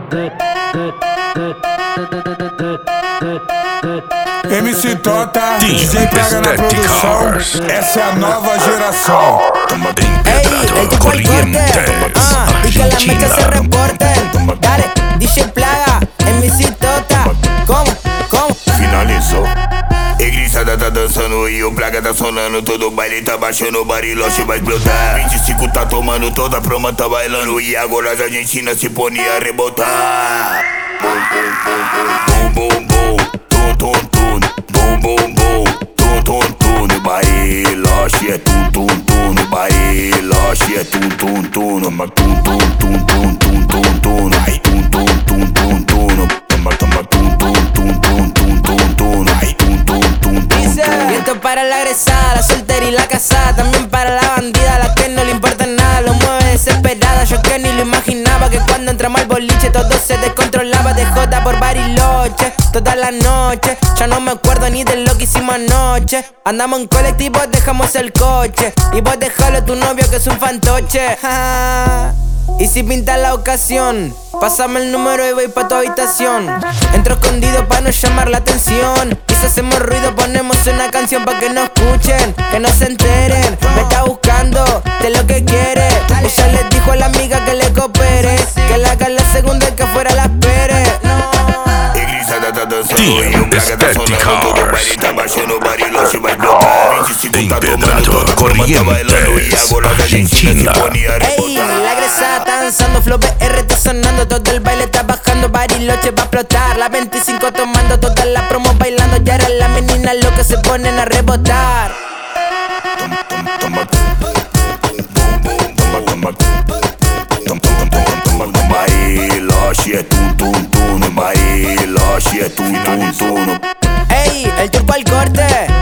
MC Tota, DJ Praga na produção. Essa é a nova geração. Ey, el tipo al corte, y que las mechas se reporten. Dale, DJ Plaga, MC Tota. ¿Cómo? Finalizou. Egrisada tá dançando e o Plaga tá sonando. Todo baile tá baixando, o bariloche vai explodir. 25 tá tomando, toda a proma tá bailando. E agora as argentinas se põem a rebotar. Bum, bum, bum, bum, tum, tum, tum. Bum, bum, bum, tum, tum, tum. No bariloche é tum, tum, tum. No bariloche é tum, tum, tum. Toma tum, tum, tum, tum, tum, tum, tum. Ai, tum, tum, tum, tum, tum. Toma tum, tum, tum, tum, tum, tum, tum. Ai, tum, tum, tum, tum. Y esto para la egresada, la soltera y la casada. También para la bandida, a la que no le importa nada. Lo mueve desesperada, yo que ni lo imaginaba. Que cuando entramos al boliche todo se descontrolaba. De Jota por Bariloche, toda la noche. Ya no me acuerdo ni de lo que hicimos anoche. Andamos en colectivo, dejamos el coche. Y vos dejalo a tu novio que es un fantoche. Y si pinta la ocasión, pásame el número y voy pa' tu habitación. Entro escondido pa' no llamar la atención. Y si hacemos ruido ponemos una canción pa' que no escuchen, que no se enteren. Me está buscando de lo que quiere. Ella le dijo a la amiga que le coopere, que la haga la segunda y que afuera la espere. Egrisada tá dançando e o Plaga tá sonando. Todo baile tá baixando, o bariloche vai explodir. 25 tá tomando, toda a proma tá bailando. E agora as argentinas se põem a Ey, rebotar. la egresada está danzando, Flow BR está sonando. Todo el baile está bajando, Bariloche va a explotar. La 25 tomando, todas las promos bailando. Y ahora las meninas lo que se ponen a rebotar. No bariloche é tum, tum, tum. No bariloche é tum, tum, tum. Ey, el turco al corte,